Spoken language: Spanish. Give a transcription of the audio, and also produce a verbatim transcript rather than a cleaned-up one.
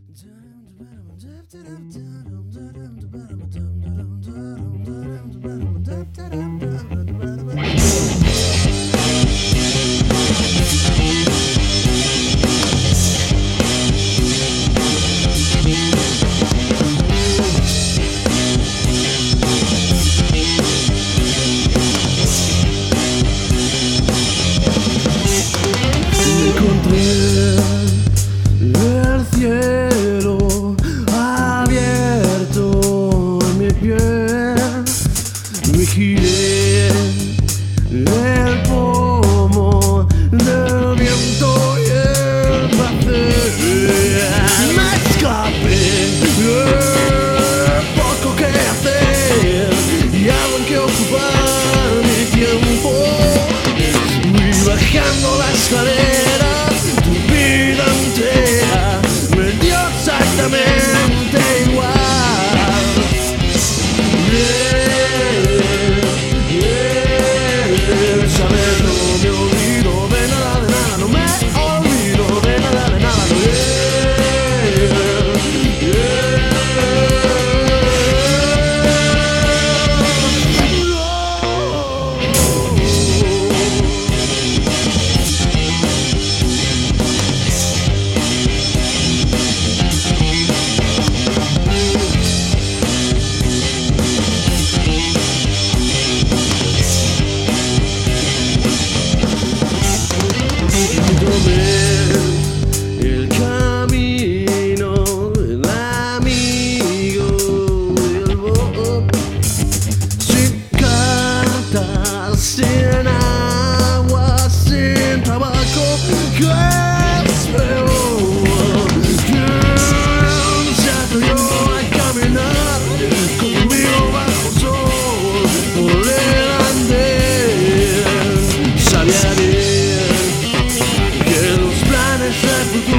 El cielo abierto en mi piel, vigilé el pomo del viento y el placer. Me escapé de poco que hacer y algo en que ocupar mi tiempo. Fui bajando la escalera, tu vida entera me dio exactamente igual. Yeah, yeah, saber no me olvido de nada, de nada, no me olvido de nada, de nada, no, yeah, yeah. El camino del amigo del Bob, sin cartas, sin agua, sin tabaco, que es peor. ¿Quién se atrevió a caminar conmigo bajo sol por delante? Sabía bien que los planes del futuro